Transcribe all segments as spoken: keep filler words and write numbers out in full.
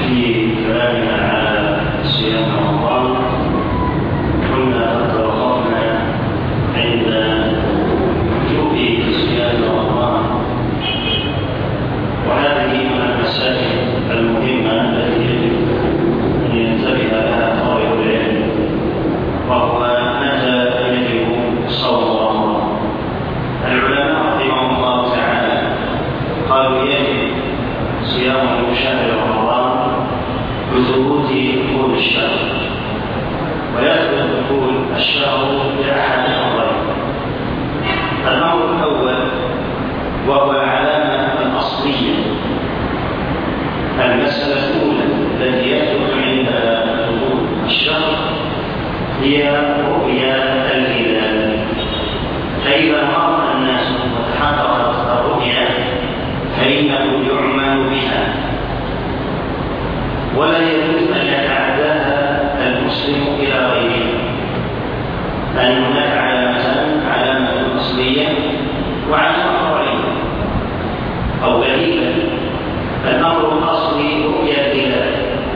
في كلامنا على صيام رمضان كنا قد توقفنا عند وجوب صيام رمضان، وهذه من المسائل المهمة التي يجب أن ينتبه لها طالب العلم، وهو متى يجب صوم رمضان. العلماء رحمهم الله تعالى قالوا يجب صيام شهر رمضان بثبوت دخول الشهر، ويثبت دخول الشهر بأحد أمرين. الأمر الأول وهو العلامة الأصلية، المسألة الأولى التي يثبت عندها دخول الشهر هي رؤيا الهلال، فإذا رأى الناس وتحققت الرؤيا فإنه يعمل بها، ولا يجوز أن يتعداها المسلم إلى غيره. أن هناك علامتان، علامة أصلية وعلامة فرعية أو بديلة. الأمر الأصلي رؤيا الهلال،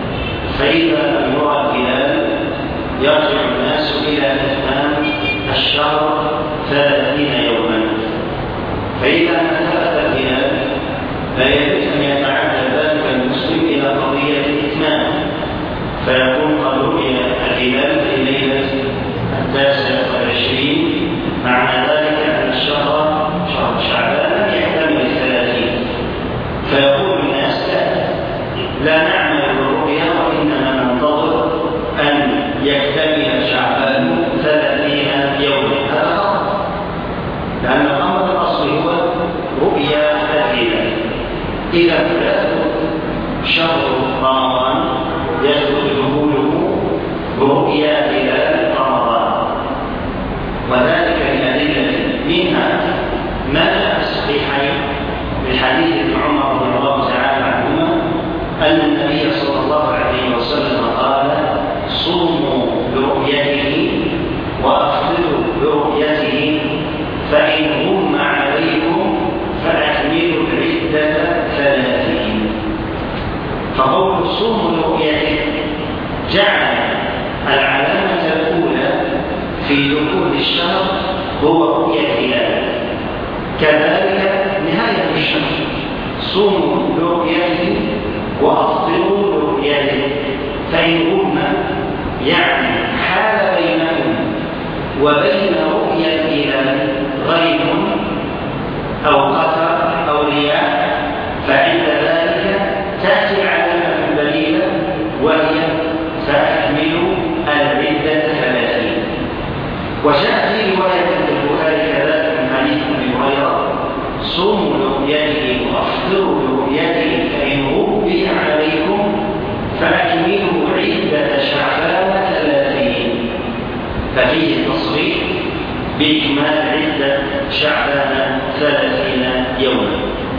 فإذا لم يرى الهلال يرجع الناس إلى إتمام الشهر ثلاثين يوما، فإذا ما ثبت الهلال لا يجوز أن يتعدى ذلك المسلم إلى قضية الإتمام، فيكون قد رؤي الهلال في ليلة التاسع والعشرين، معنى ذلك أن الشهر شهر شعبان لم يكتمل الثلاثين، فيقول الناس لا لا نعمل بالرؤيا وإنما ننتظر أن يكتمل شعبان ثلاثين يوما. هذا خطأ، لأن الأمر الأصلي هو رؤيا الهلال. إذا يثبت شهر رمضان يثبت دخوله برؤيا هلال رمضان، وذلك لأدلة منها ما جاء في الصحيحين من حديث ابن عمر رضي الله تعالى عنهما أن النبي صلى الله عليه وسلم قال: صوموا برؤيته وأفطروا برؤيته، فإن غم عليكم فأكملوا العدة ثلاثين. فقول صوموا برؤيته جعل العلامة الأولى في دخول الشهر هو رؤية الهلال، كذلك نهاية الشهر صوموا برؤيته وأفطروا برؤيته، فإن غم يعني حال بينهم وبين رؤية الهلال غيب أو قطر أو رياح، فعند ذلك تأتي العلامة البديلة وهي فأكملوا العدة ثلاثين. وجاء في رواية البخاري كذلك من حديث أبي هريرة: صوموا برؤيته وأفطروا برؤيته، فإن غبي عليكم فأكملوا عدة شعبان ثلاثين. ففيه تصريح بإكمال عدة شعبان ثلاثين يوما.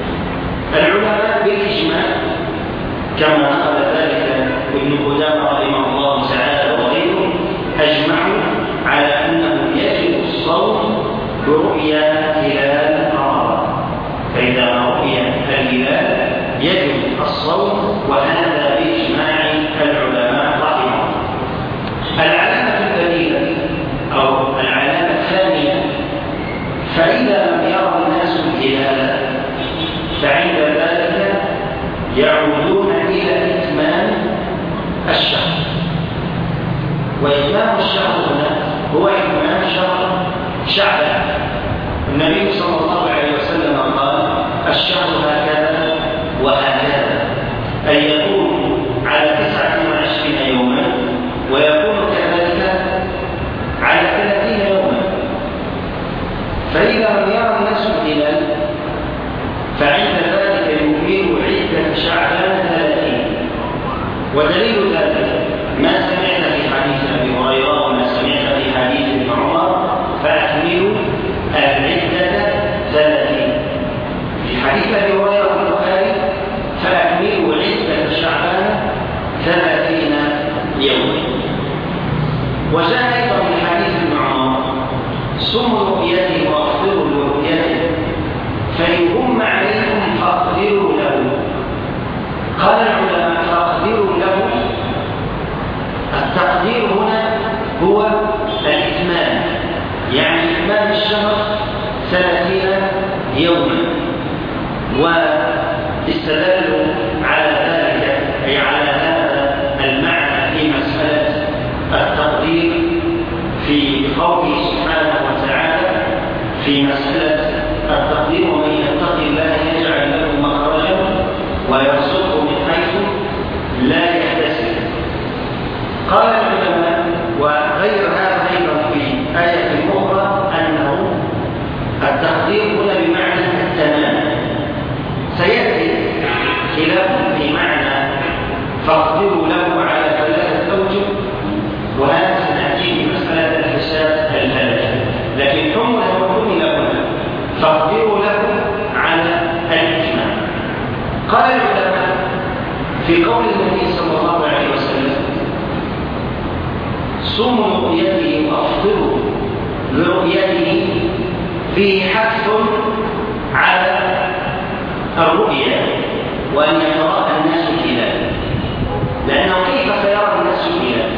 العلماء بالإجماع كما نقل ذلك ابن قدامة رحمه الله تعالى وغيره أجمعوا على أنه يجب الصوم برؤيا هلال رمضان، فإذا رؤي الهلال يجب الصوم، وهذا بإجماع العلماء رحمهم. العلامة البديلة أو العلامة الثانية: فإذا لم يرى الناس الهلال فعند ذلك يعودون إلى إتمام الشهر. وإتمام الشهر هنا هو إتمام شهر شعبان. النبي صلى الله عليه وسلم قال: الشهر هكذا وهكذا، أي يكون على تسعة وعشرين يوما ويكون كذلك على ثلاثين يوما. فإذا لم يرى الناس الهلال فعند ذلك يكمل عدة شعبان ثلاثين. ودليل ذلك ما سمعنا في حديث أبي هريرة وما سمعنا في حديث ابن عمر: فأكملوا العدة ثلاثين. في حديث أبي هريرة في البخاري: فأكملوا عدة شعبان ثلاثين يوما. وجاء أيضا من حديث ابن عمر: صوموا رؤيته وأفطروا برؤيته، فإن غم عليكم فاقدروا له. قال العلماء: فاقدروا التقدير هنا هو الإتمام، يعني إتمام الشهر ثلاثين يوما، واستدلوا على ذلك أي على هذا المعنى في مسألة التقدير في قوله سبحانه وتعالى في مسألة التقدير: ومن يتق الله يجعل له مخرجا ويرزقه من حيث لا يحتسب. قال العلماء وغير هذا أيضا في آية أخرى أنه التقدير هنا بمعنى التمام. سيأتي خلاف في معنى فاقدروا له على ثلاثة أوجه، وهذا سنأتي في مسألة الحساب الفلكي، لكن حمله وحمل هنا فاقدروا له على الإتمام. قال العلماء في قول النبي صلى الله عليه وسلم: صوموا لرؤيته وافطروا لرؤيته، فيه حث على الرؤيا وأن يتراءى الناس الهلال، لأنه كيف سيرى الناس الهلال؟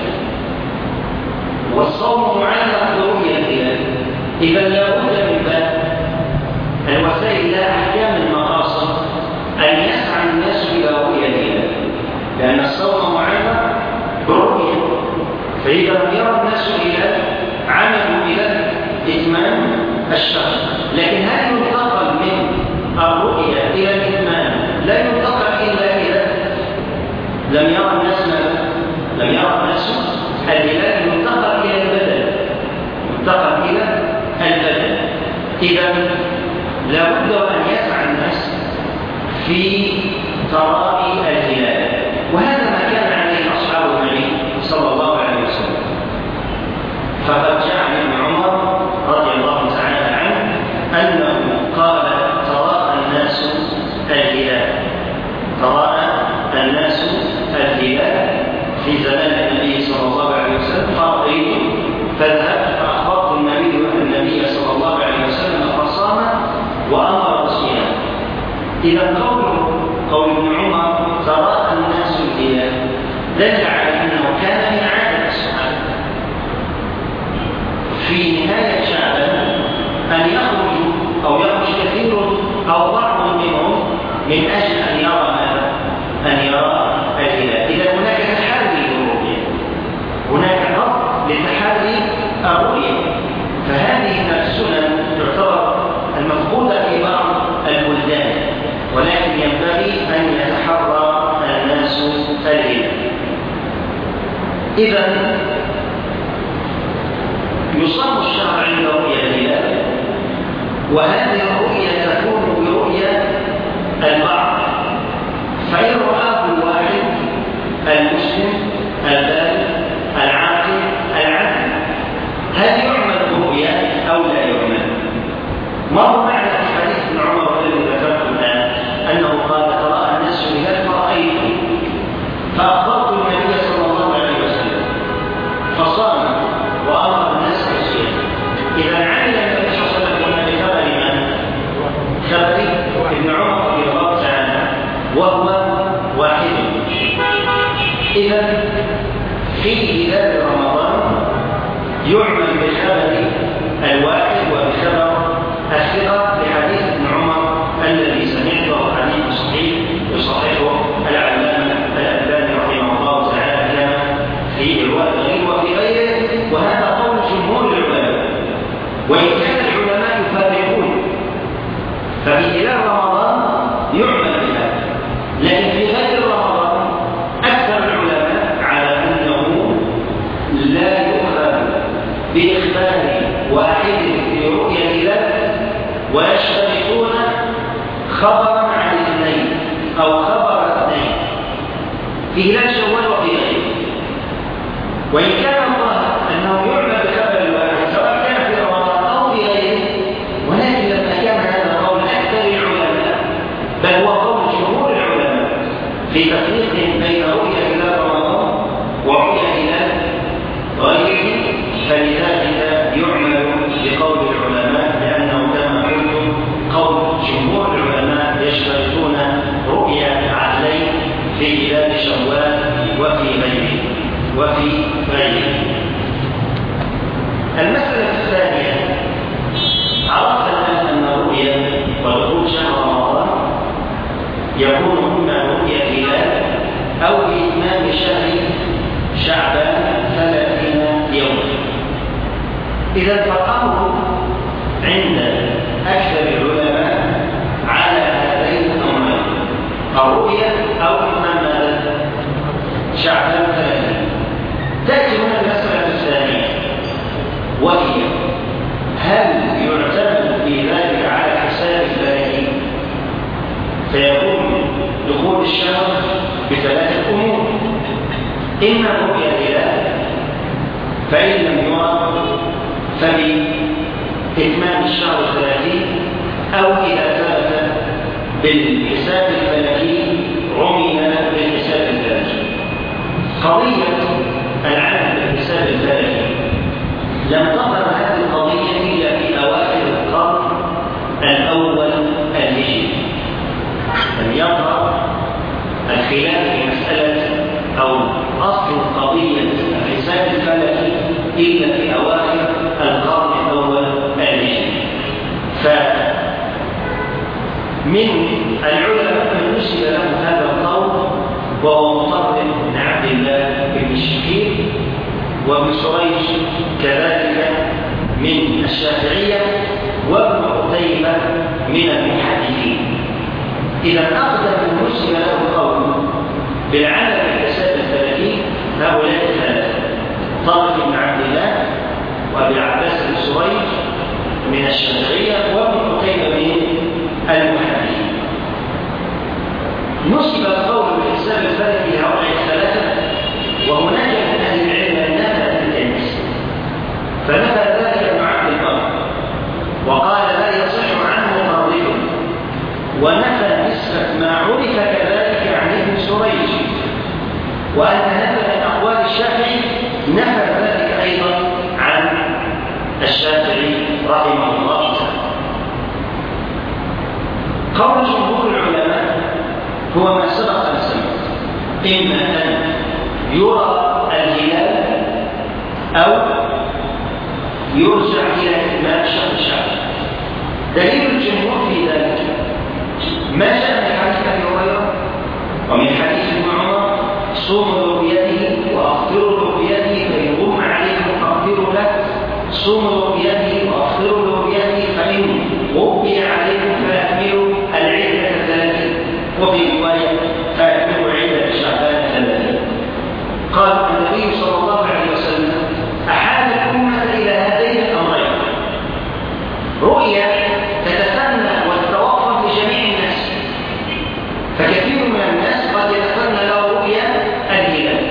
والصوم معلق برؤيا الهلال، إذا لابد من باب الوسائل لا أحكام المقاصد أن يسعى الناس إلى رؤيا الهلال، لأن الصوم معلق برؤيا، فإذا لم يرى الناس الهلال عملوا إلى إتمام الشهر. لكن هل ينتقل من الرؤيا إلى الإتمام؟ لا ينتقل إلا إذا لم يرى الناس لم يرى الناس الهلال، ينتقل إلى البدن، ينتقل إلى البدن. إذا لابد أن يسعى الناس في تراءي الهلال، وهذا ما كان عليه أصحاب النبي صلى الله عليه وسلم. فقد جاء عن ابن عمر رضي الله تعالى عنه أنه قال: تراءى الناس الهلال، تراءى الناس الهلال في زمان النبي صلى الله عليه وسلم، فرأيت فذهبت فأخبرت النبي النبي صلى الله عليه وسلم فصام وأمر بصيامه. إذا قول قول ابن عمر تراءى الناس الهلال دل على أنه كان من عادة الصحابة في نهاية شعبان أن يخرجوا أو يخرج كثير أو بعض منهم من أجل أن يرى ماذا؟ أن يرى الهلال. إذا هناك تحري للرؤية، هناك ضبط لتحري الرؤية، فهذه من السنن تعتبر المفقودة في بعض البلدان، ولكن ينبغي أن يتحرى الناس الهلال. إذا يصام الشهر عند رؤيا الهلال، وهذه الرؤيا تكون برؤيا البعض، فإن رآه الواحد المسلم البالغ العاقل العدل، هل يعمل برؤيا أو لا يعمل؟ مر معنا في حديث ابن عمر الذي ذكرته الآن أنه قال: تراءى الناس الهلال فرأيته فأخبرت النبي صلى الله عليه وسلم فصام وأمر الناس بالصيام. إذا عمل النبي صلى الله عليه وسلم بخبر من؟ خبر ابن عمر رضي الله تعالى وهو واحد. إذا في هلال رمضان يعمل بخبر الواحد وبخبر الثقة لحديث ابن عمر الذي سمعته حديث صحيح يصححه العلامة الألباني رحمه الله تعالى كما في إرواء الغليل وفي غيره، وهذا قول جمهور العلماء، وإن كان العلماء يفرقون، ففي هلال رمضان يعمل بها، لكن في غير رمضان أكثر العلماء على أنه لا يؤخذ بإخبار واحد في رؤية الهلال، ويشترطون خبرا عن اثنين أو خبر اثنين في هلال شوال وفي غيره. وإن كان الله أنه يعمل بخبر الواحد سواء كان في رمضان أو في غيره، ولكن لما كان هذا قول أكثر العلماء بل هو قول جمهور العلماء في تفريقهم بين رؤية هلال رمضان ورؤية هلال غيره، فلذلك يعمل بقول العلماء، لأنه كما قلت قول جمهور العلماء يشترطون رؤية عدلين في هلال شوال وفي غيره. وفي غيره. المسألة الثانية، عرفنا أن الرؤيا ودخول شهر رمضان يكون إما رؤيا هلال أو بإتمام شهر شعبان ثلاثين يوما. إذا فالأمر عند أكثر العلماء على هذين الأمرين، الرؤيا أو إتمام شعبان ثلاثين. تأتي هنا المسألة الثانية، وهي هل يعتمد في ذلك على حساب الفلكي فيكون دخول الشهر بثلاثة أمور: إما رؤيا الهلال فإن لم يرى فبإتمام الشهر الثلاثين، أو إذا ثبت بالحساب الفلكي عمل بالحساب الفلكي. قضية العمل بالحساب الفلكي لم تظهر هذه القضية إلا في أواخر القرن الأول الهجري. لم يظهر الخلاف في مسألة أو أصل قضية الحساب الفلكي إلا في أواخر القرن الأول الهجري. فمن العلماء من نسب له هذا القول وهو مطرف بن عبد الله بن الشقيق، وابن سريج كذلك من الشافعية، وابن عتيبة من المحدثين. إذا أقدم من نسب له القول بالعمل بالحساب الفلكي هؤلاء الثلاثة: طارق بن عبد الله، وابن عباس بن سريج من الشافعية، وابن عتيبة من المحدثين. نسب القول بالحساب الفلكي هؤلاء الثلاثة، وهناك من أهل العلم نفى التنس، فنفى ذلك ابن عبد البر وقال لا يصح عنه ترضيه، ونفى نسبة ما عرف كذلك عن ابن سريج، وأن هذا من أقوال الشافعي نفى ذلك أيضا عن الشافعي رحمه الله تعالى. قول جمهور العلماء هو ما سبق أن سمعت: إما أن يرى الهلال أو يرجع إلى إتمام شهر شعبان. دليل الجمهور في ذلك ما جاء من حديث أبي هريرة ومن حديث ابن عمر: صوموا لرؤيته وأفطروا لرؤيته، فإن غم عليكم فأفطروا له، صوموا لرؤيته وأفطروا لرؤيته، فإن غبي عليكم فأكملوا العدة ثلاثين، وفي رواية فأكملوا عدة شعبان ثلاثين. قال النبي صلى الله عليه وسلم: أحال الأمة إلى هذين الأمرين: رؤيا تتسنى وتتوفر لجميع الناس، فكثير من الناس قد يتسنى له رؤيا الهلال،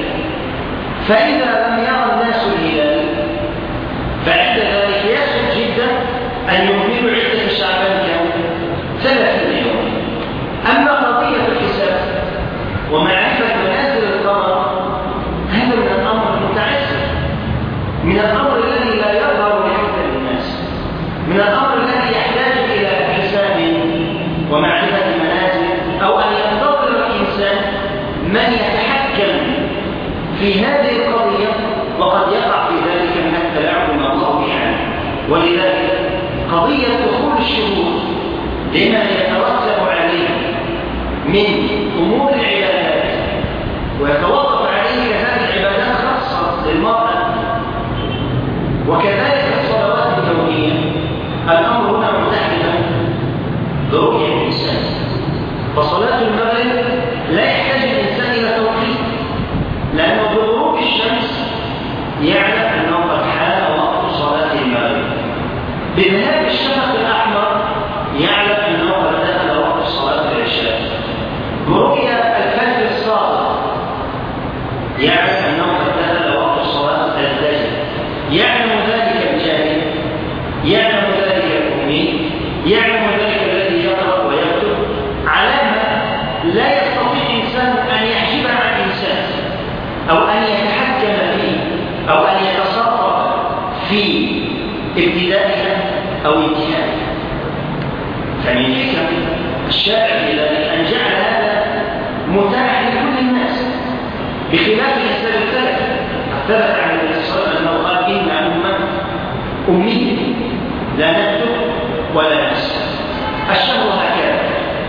فإذا لم يرى الناس الهلال فعند ذلك يسهل جدا أن يكملوا عدة شعبان كم؟ ثلاثين يوم. أما قضية الحساب ومعرفة منازل القمر هذا من الأمر المتعسر، من الأمر الذي لا يظهر لأكثر الناس، من الأمر الذي يحتاج إلى حساب ومعرفة منازل، أو أن ينتظر الإنسان من يتحكم في هذه القضية، وقد يقع في ذلك من التلاعب مع الله عنه. ولذلك قضية دخول الشهور لما يترتب عليه من أمور العبادات ويتوقف عليه هذه العبادات خاصة للمرأة وكذلك الصلوات اليومية، الأمر هنا متحدث برؤية الإنسان. فصلاة المغرب لا يحتاج الإنسان إلى توقيت، لأنه بغروب الشمس يعلم أنه قد حان وقت صلاة المغرب. بذهاب الشفق الأحمر يعلم أنه قد دخل وقت صلاة العشاء. برؤيا الفجر الصادق يعلم أنه قد دخل وقت صلاة الفجر. يعلم ذلك الجاهل، يعلم ذلك الأمي، يعلم ذلك الذي يقرأ ويكتب، علامة لا يستطيع إنسان أن يحجبها عن إنسان أو أن يتحكم فيه أو أن يتصرف في ابتدائها أو انتهائها. فمن حكم الشارع لذلك أن جعل هذا متاح لكل الناس، بخلاف الحساب الفلكي ثبت عن النبي صلى الله عليه وسلم أنه قال إن أمة أمية لا نكتب ولا نكسب. الشهر هكذا،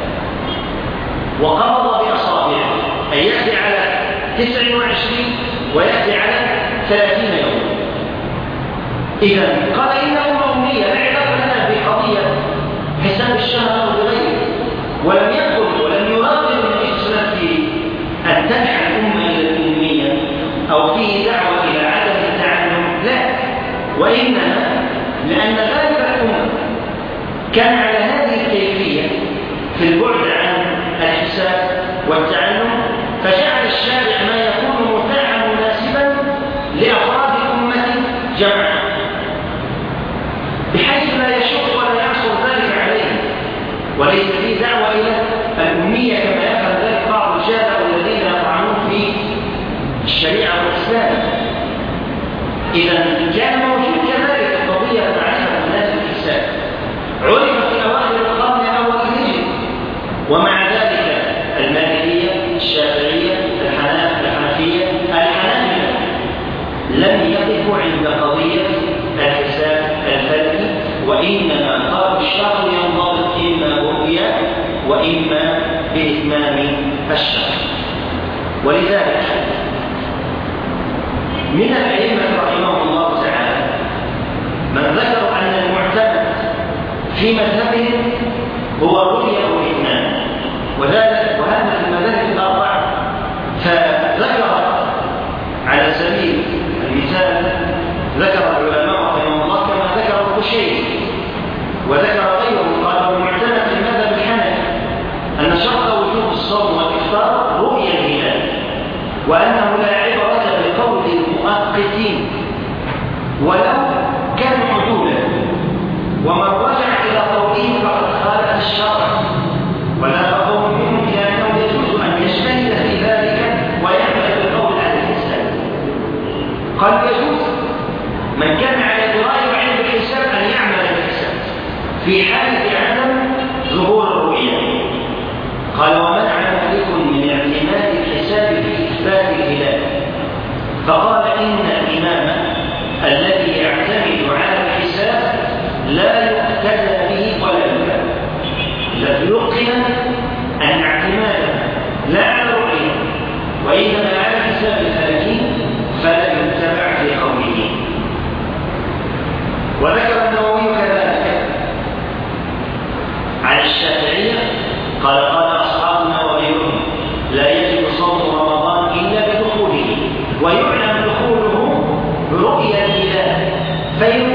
وقبض بأصابعه أي يأتي على تسع وعشرين ويأتي على ثلاثين يوم. إذا قال إن أمة أمية لا علاقة لنا بقضية حساب الشهر أو بغيره، ولم يدخل ولم يراقب النبي صلى الله عليه وسلم في أن تدعى الأمة إلى الأمية أو فيه دعوة إلى عدم التعلم، لا، وإنما لأن غالب الأمة كان على هذه الكيفية في البعد عن الحساب والتعلم، فجعل الشارع ما يكون متاحا مناسبا لأفراد الأمة جمعا بحيث لا يشق ولا يعصر ذلك عليه، وليس فيه دعوة إلى الأمية كما يفعل ذلك بعض الجهلة الذين يطعنون في الشريعة والإسلام. إذا كان موجود كذلك قضية معرفة الناس بالحساب، عرف في أواخر القرن الأول الهجري، ومع ذلك المالكية الشافعية الحنفية الحنابلة لم يقفوا عند قضية الحساب الفلكي، وإنما قالوا الشهر ينضبط إما برؤيا وإما بإتمام الشهر. ولذلك من الأئمة رحمه الله تعالى من ذكر أن المعتمد في مذهبهم هو الرؤيا والإتمام، وذلك وهذا في المذاهب الأربعة. فذكر على سبيل المثال ذكر العلماء رحمهم الله كما ذكر القشيري وذكر غيره، قال المعتمد في المذهب الحنفي أن شرط وجوب الصوم والإفطار رؤيا الهلال، وأنه لا عبرة بقول المؤقتين ولو كانوا عدولا، ومن رجع إلى قوله فقد خالف الشرع، ولا قول منهم إلى أنه يجوز أن يجتهد في ذلك ويعمل بالقول على الحساب. قال يجوز من كان على دراية وعلم بالحساب أن يعمل بالحساب في حالة عدم ظهور الرؤيا. قال ومنع مالك من اعتماد الحساب في إثبات الهلال، فقال إن الإمام الذي يعتمد على الحساب لا يقتدى به ولا يتبع، يقن أن اعتماده لا على الرؤيا وإنما على حساب الفلكي فلا يتبع في قوله. وذكر النووي كذلك عن الشافعية قال قال أصحابنا وغيرهم لا يجب صوم رمضان إلا بدخوله، ويعلم دخوله برؤيا الهلال، فإن